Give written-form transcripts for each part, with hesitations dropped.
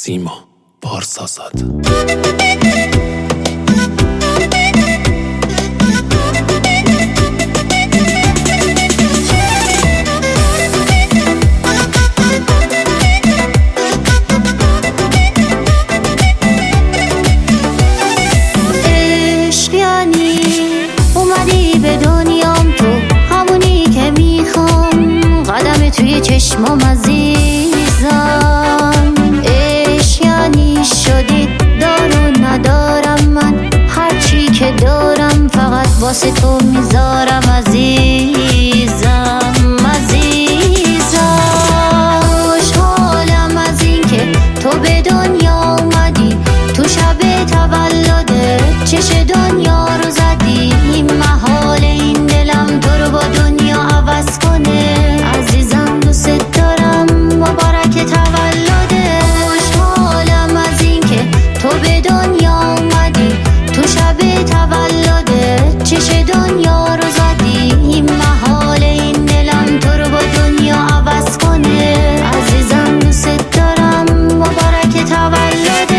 سیما پارسازاد. عشق یعنی اومدی به دنیام، تو همونی که میخوام، قدم توی چشمام عزیزم. عشق یعنی شدی دارو ندارم، من هرچی که دارم فقط واسه تو میذارم عزیزم عزیزم. خوشحالم از این که تو به دنیا اومدی، تو شب تولدت چش دنیا رو زدی. این محال این دلم تو رو با دنیا عوض کنه عزیزم. دوست دارم مبارک تولدت. خوشحالم از این که تو به دنیا اومدی، تو شب تولدت چش دنیا رو زدی. این محال این دلم تو رو با دنیا عوض کنه عزیزم. دوست دارم مبارک تولدت.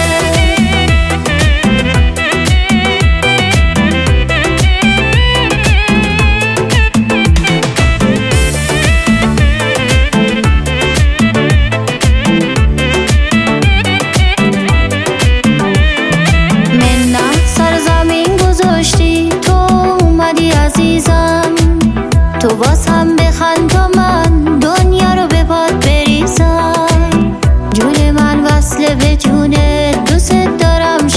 تو واسم بخند تا من دنیا رو به پات بریزم. جون من وصله به جونت، دوست دارم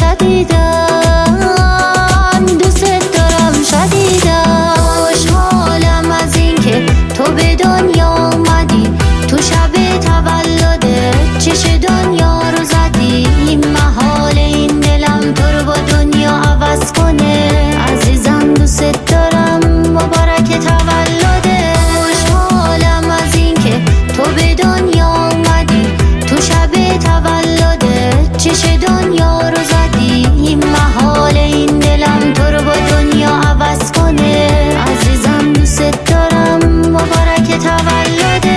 شدیدم، دوست دارم شدیدم. خوشحالم از این که تو به دنیا اومدی، تو شب تولدت چش دنیا رو زدی. این محال این دلم تو رو با دنیا عوض کنه عزیزم. دوست دارم مبارک تولدت. خوشحالم از این که تو به دنیا اومدی، تو شب تولدت چش دنیا رو زدی. این محال این دلم تو رو با دنیا عوض کنه عزیزم. دوست دارم مبارک تولدت.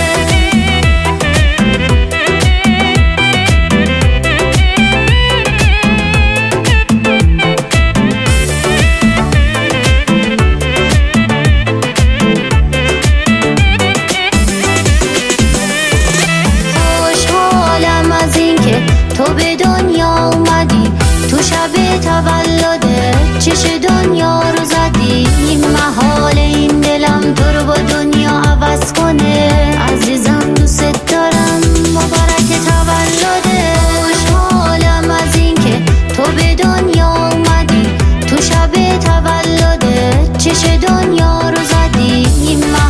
تو به دنیا اومدی، تو شب تولدت چش دنیا رو زدی. این محال این دلم تو رو با دنیا عوض کنه عزیزم. دوست دارم مبارک تولدت. خوشحالم از این که تو به دنیا اومدی، تو شب تولدت چش دنیا رو زدی. این